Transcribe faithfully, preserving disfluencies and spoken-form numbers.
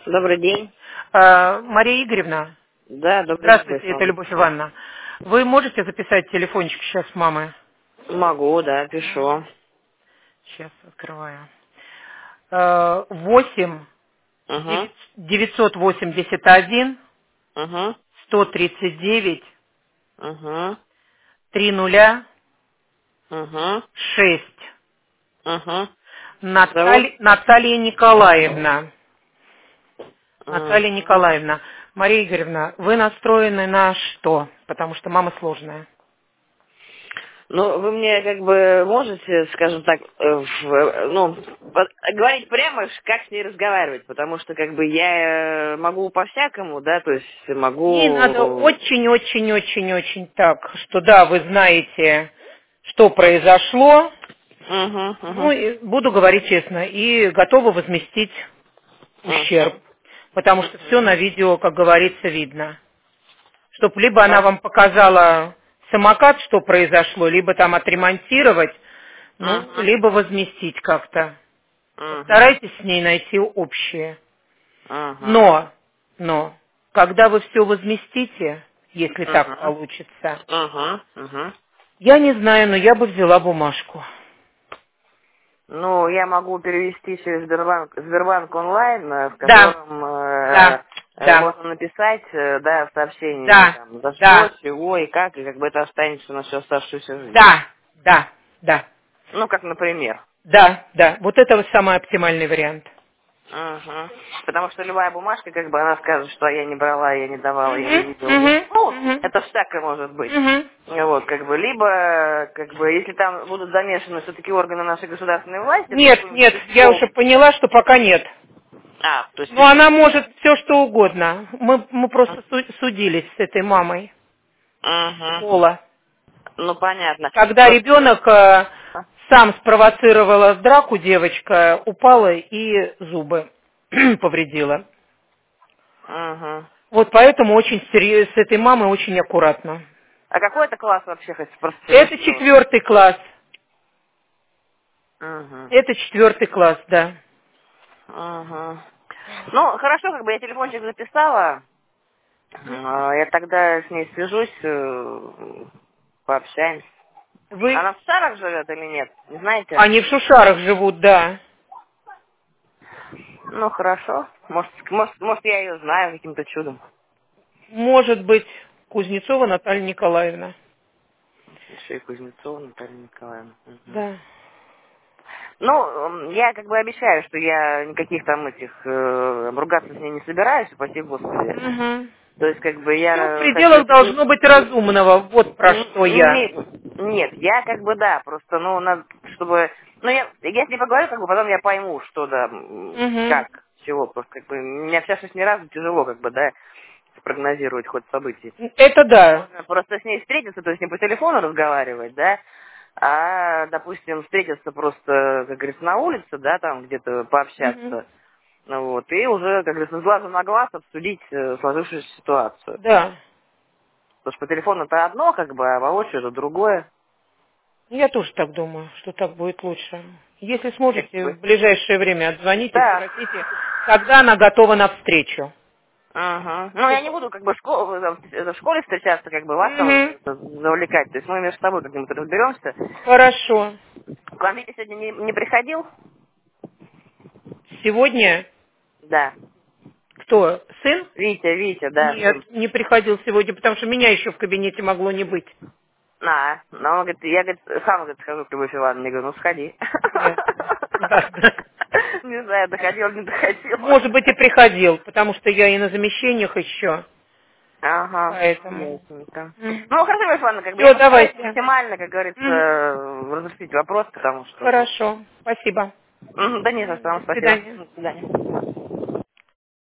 Добрый день. А, Мария Игоревна, Да, добрый день, здравствуйте, это Александр. Любовь Ивановна. Вы можете записать телефончик сейчас мамы? Могу, да, пишу. Сейчас открываю. А, восемь Угу, девятьсот восемьдесят один угу, сто тридцать девять угу, три нуля угу, шесть. угу. Зовут? Наталья, Наталья Николаевна. М. Наталья Николаевна. Мария Игоревна, вы настроены на что? Потому что мама сложная. Ну, вы мне как бы можете, скажем так, э, в- э, ну, под- говорить прямо, ш- как с ней разговаривать, потому что как бы я э, могу по-всякому, да, то есть Ей надо могу... очень-очень-очень-очень так, что да, вы знаете, что произошло, Угу, ну, угу, и буду говорить честно, и готова возместить ущерб, угу, потому что все на видео, как говорится, видно. Чтоб либо она вам показала самокат, что произошло, либо там отремонтировать, ну, угу, либо возместить как-то. угу, Постарайтесь с ней найти общее. угу, Но, но, когда вы все возместите, если так угу, получится, угу, угу. я не знаю, но я бы взяла бумажку. Ну, я могу перевести через Сбербанк, Сбербанк онлайн, э, в Да, котором э, да, э, да, можно написать, э, да, в сообщении, да, там, за что, да, чего и как, и как бы это останется на всю оставшуюся жизнь. да, да, да, Ну, как, например. да, да. Вот это вот самый оптимальный вариант. Угу. Потому что любая бумажка, как бы, она скажет, что я не брала, я не давала, я не Угу, видела. Я... угу, Ну, угу, это всякое может быть. угу. Вот, как бы, либо, как бы, если там будут замешаны все-таки органы нашей государственной власти, это Нет, какой-нибудь нет, я участковый. уже поняла, что пока нет. А, то есть Но она участковый. может все что угодно. Мы, мы просто су- судились с этой мамой Угу. Пола. Ну, понятно. Когда Просто... ребенок э, сам спровоцировала драку, девочка упала и зубы повредила. Угу. Вот поэтому очень серьезно, с этой мамой очень аккуратно. А какой это класс вообще, хоть просто Это сориентироваться? четвертый класс. Угу. Это четвертый класс, да. Угу. Ну, хорошо, как бы я телефончик записала. А, Я тогда с ней свяжусь, э, пообщаемся. Вы, Она в Шарах живет или нет? Не знаете? они в Шушарах живут, да. Ну, хорошо. Может, может, может я ее знаю каким-то чудом. Может быть, Кузнецова Наталья Николаевна. Еще и Кузнецова Наталья Николаевна. Мгм. Да. Ну, м, я как бы обещаю, что я никаких там этих э, ругаться с ней не собираюсь, упаси Господи. Угу. То есть, как бы Все в я хочу... пределах должно быть разумного. Вот про Н- что я. не- Нет, я как бы да, просто, ну, надо, чтобы... Ну, я, я с ней поговорю, как бы потом я пойму, что да, м, Угу. как, чего. Просто как бы, не общавшись ни разу, тяжело, как бы, да, спрогнозировать ход событий. Это да. Можно просто с ней встретиться, то есть не по телефону разговаривать, да, а, допустим, встретиться просто, как говорится, на улице, да, там где-то Угу. пообщаться, ну вот, и уже, как говорится, с глазу на глаз обсудить э, сложившуюся ситуацию. Да. Потому что по телефону это одно, как бы, а воочию это другое. Я тоже так думаю, что так будет лучше. Если Как сможете бы. в ближайшее время отзвоните, Да. спросите, когда она готова на встречу. Ага. Ну, я не буду, как бы, в, школ- э, в школе встречаться, как бы, вас там Угу. это, завлекать. То есть мы между собой как-нибудь разберемся. Хорошо. К вам Витя сегодня не, не приходил? Сегодня Да. кто? Сын? Витя, Витя, да, сын. Нет, не приходил сегодня, потому что меня еще в кабинете могло не быть. А, ну, он говорит, я, говорит, сам, говорит, схожу к Любовь Ивановне. Я говорю, ну, сходи. Ясно. Ладно. Не знаю, доходил, не доходил. Может быть, и приходил, потому что я и на замещениях еще. Ага, Поэтому. ясненько. Ну, хорошо, Любовь Ивановна, как бы я Все, постараюсь давайте. максимально, как говорится, Мгм. разрешить вопрос, потому что, ну... Хорошо. Спасибо. Мгм, да не за что, вам До спасибо. свидания. До свидания.